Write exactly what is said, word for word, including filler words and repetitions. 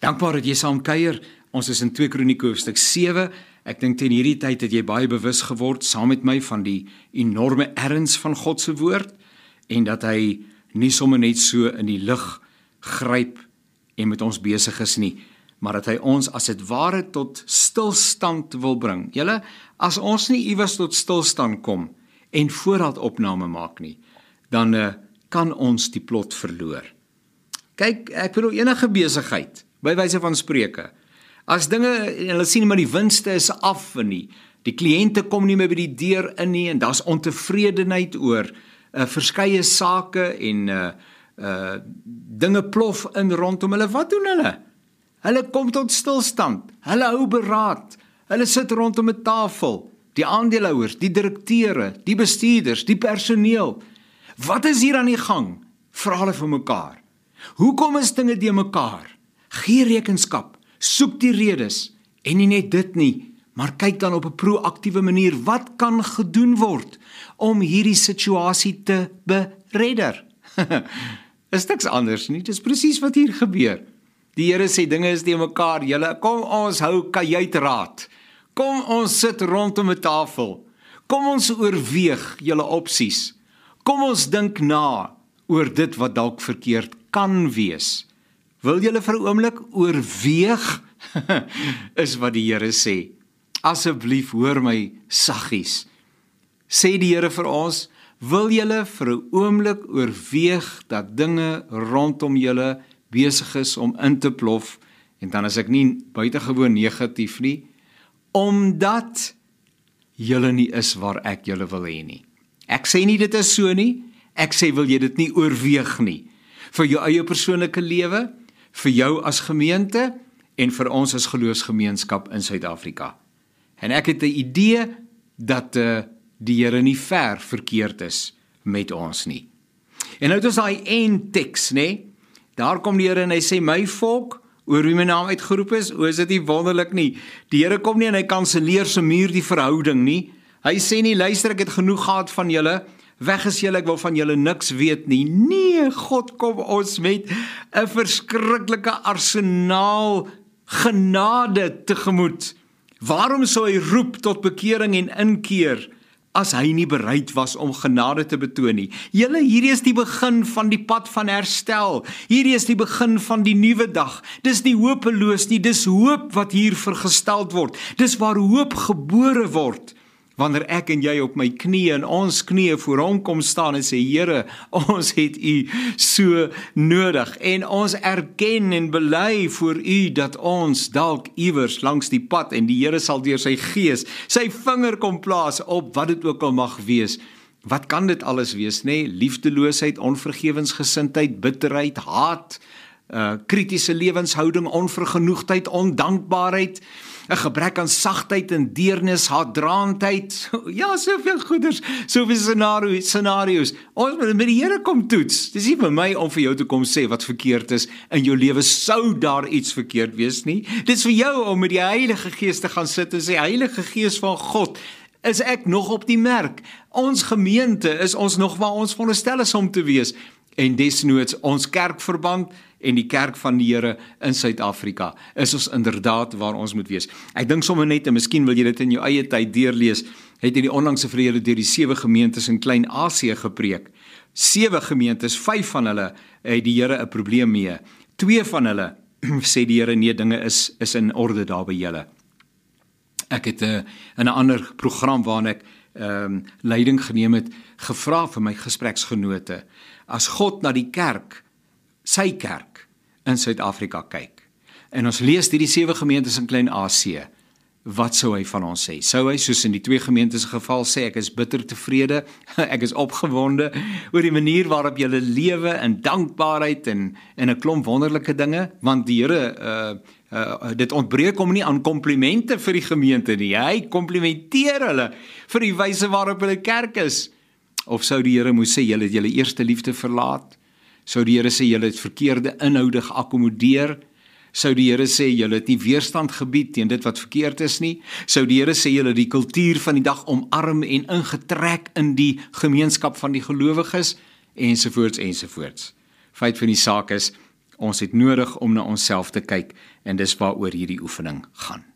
Dankbaar dat jy saam kuier. Ons is in twee Kronieke hoofstuk sewe. Ek dink teen hierdie tyd het jy baie bewus geword saam met my van die enorme erns van God se woord en dat hy nie sommer net so in die lug gryp en met ons besig is nie, maar dat hy ons as het ware tot stilstand wil bring. Julle, as ons nie iewers tot stilstand kom en voorraad opname maak nie, dan uh, kan ons die plot verloor. Kyk, ek bedoel enige besigheid, by wyse van spreuke, as dinge, en hulle sien maar die winste is af en nie, die kliënte kom nie meer by die deur in nie, en daar's ontevredenheid oor uh, verskeie sake en uh, uh, dinge plof in rondom hulle, wat doen hulle? Hulle kom tot stilstand, hulle hou beraad, hulle sit rondom 'n tafel, die aandeelhouers, die direkteure, die bestuurders, die personeel. Wat is hier aan die gang? Vra hulle vir mekaar. Hoekom is dinge de mekaar? Gee rekenskap, soek die redes, en nie net dit nie, maar kyk dan op 'n proaktiewe manier, wat kan gedoen word om hierdie situasie te beredder? Is niks anders nie, dis presies wat hier gebeur. Die Here sê dinge is de mekaar, julle, kom ons hou kajuitraad, kom ons sit rondom 'n tafel, kom ons oorweeg julle opsies, kom ons dink na oor dit wat dalk verkeerd kan wees. Wil julle vir 'n oomblik oorweeg? Is wat die Here sê. Asseblief hoor my saggies. Sê die Here vir ons, wil julle vir 'n oomblik oorweeg dat dinge rondom julle besig is om in te plof, en dan is ek nie buitengewoon negatief nie, omdat julle nie is waar ek julle wil hê nie. Ek sê nie dit is so nie, ek sê wil jy dit nie oorweeg nie, vir jou eie persoonlike lewe, vir jou as gemeente, en vir ons as geloofsgemeenskap in Suid-Afrika. En ek het 'n idee, dat uh, die Here nie ver verkeerd is met ons nie. En nou het ons daai een teks, nê? Daar kom die Here en hy sê, my volk, oor wie my naam uitgeroep is, o, is dit nie wonderlik nie. Die Here kom nie en hy kanseleer se muur die verhouding nie. Hy sê nie, luister, ek het genoeg gehad van julle, weg is julle, ek wil van julle niks weet nie. Nee, God kom ons met 'n verskriklike arsenaal genade tegemoet. Waarom sou hy roep tot bekering en inkeer, as hy nie bereid was om genade te betoon nie? Julle, hierdie is die begin van die pad van herstel. Hierdie is die begin van die nuwe dag. Dis nie hopeloos nie, dis hoop wat hier vergestel word. Dis waar hoop gebore word. Wanneer ek en jy op my knieë en ons knieë voor hom kom staan en sê, Here, ons het u so nodig, en ons erken en bely voor u dat ons dalk iewers langs die pad, en die Here sal deur sy gees sy vinger kom plaas op wat dit ook al mag wees. Wat kan dit alles wees, nê? Liefdeloosheid, onvergewensgesindheid, bitterheid, haat, uh, kritiese lewenshouding, onvergenoegdheid, ondankbaarheid, 'n gebrek aan sagtheid en deernis, haatdraandheid, ja, soveel goeders, soveel scenario's, scenario's. Ons moet met die Here kom toets. Dis nie vir my om vir jou te kom sê wat verkeerd is in jou lewe, sou daar iets verkeerd wees nie. Dis vir jou om met die Heilige Gees te gaan sit en sê, Heilige Gees van God, is ek nog op die merk? Ons gemeente, is ons nog waar ons veronderstel is om te wees? En desnoods ons kerkverband en die kerk van die Here in Suid-Afrika, is ons inderdaad waar ons moet wees. Ek dink sommer net, en miskien wil jy dit in jou eie tyd deurlees, het in die onlangse vrede deur die sewe gemeentes in Klein-Asië gepreek. Sewe gemeentes, vyf van hulle het die Here 'n probleem mee. Twee van hulle sê die Here, nee, dinge is, is in orde daar by julle. Ek het uh, in 'n ander program waarin ek um, leiding geneem het, gevra vir my gespreksgenote, as God na die kerk, sy kerk in Suid-Afrika kyk, en ons lees hierdie sewe gemeentes in Klein-Asië, wat sou hy van ons sê? Sou hy, soos in die twee gemeentes geval, sê, ek is bitter tevrede, ek is opgewonde oor die manier waarop julle lewe in dankbaarheid en, en 'n klomp wonderlike dinge, want die Here, uh, uh, dit ontbreek hom nie aan komplimente vir die gemeente nie, hy komplimenteer hulle vir die wyse waarop hulle kerk is. Of sou die Here moes sê, julle het julle eerste liefde verlaat? Sou die Here sê, julle het verkeerde inhoude geakkommodeer? Sou die Here sê, julle het nie weerstand gebied teen dit wat verkeerd is nie? Sou die Here sê, julle die kultuur van die dag omarm en ingetrek in die gemeenskap van die gelowiges? Ensovoorts, ensovoorts. Feit van die saak is, Ons het nodig om na onsself te kyk en dis waaroor hierdie oefening gaan.